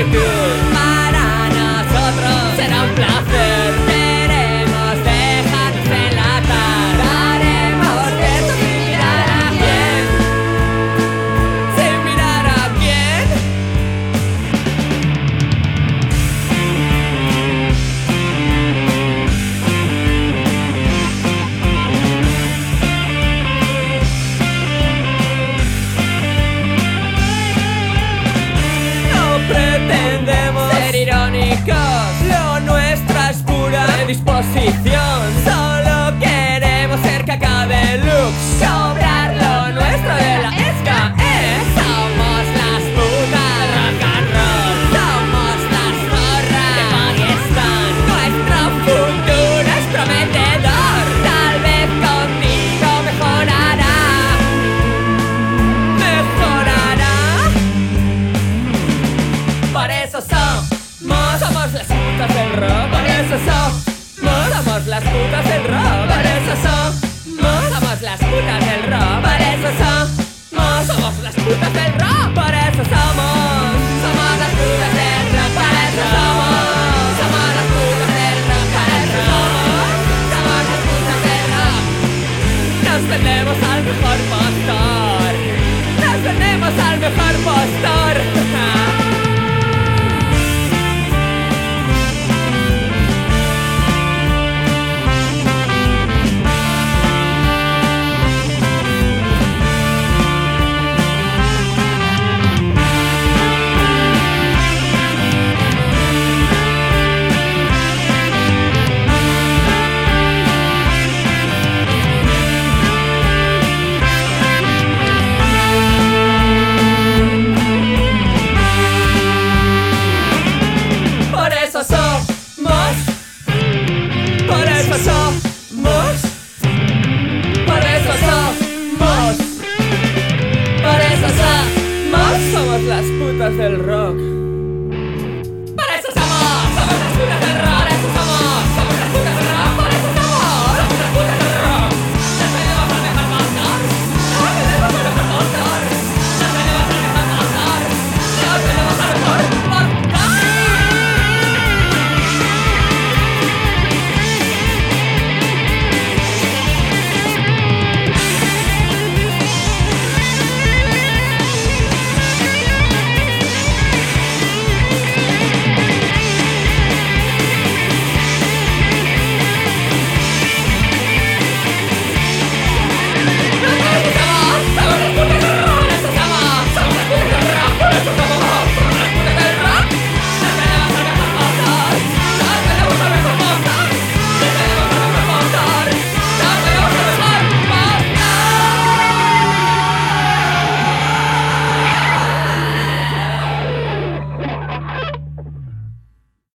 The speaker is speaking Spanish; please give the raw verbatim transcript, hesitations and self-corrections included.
multitud. Para nosotros será un placer. Queremos dejarnos enlatar. Daremos esto sin mirar a quién. Sin mirar a quién. No pretendemos ser irónicos. Lo nuestro es pura disposición. Solo queremos ser caca deluxe. Cobrar lo nuestro de la esca. eh. Somos las putas rock and roll. Somos las zorras de Pakistán. Nuestro futuro es prometedor. Tal vez contigo mejorará. Mejorará. Por eso somos, somos las putas del rock. Por eso somos, somos las putas del rock. Por eso somos, somos las putas del rock. Por eso somos, somos las putas del rock. Por eso somos, somos las putas del rock. Por eso somos, somos las putas del rock. Por eso somos, somos las putas del rock. Nos vendemos al mejor postor. Nos vendemos al mejor postor. Por eso somos, por eso somos, por eso somos, por eso somos, somos las putas del rock.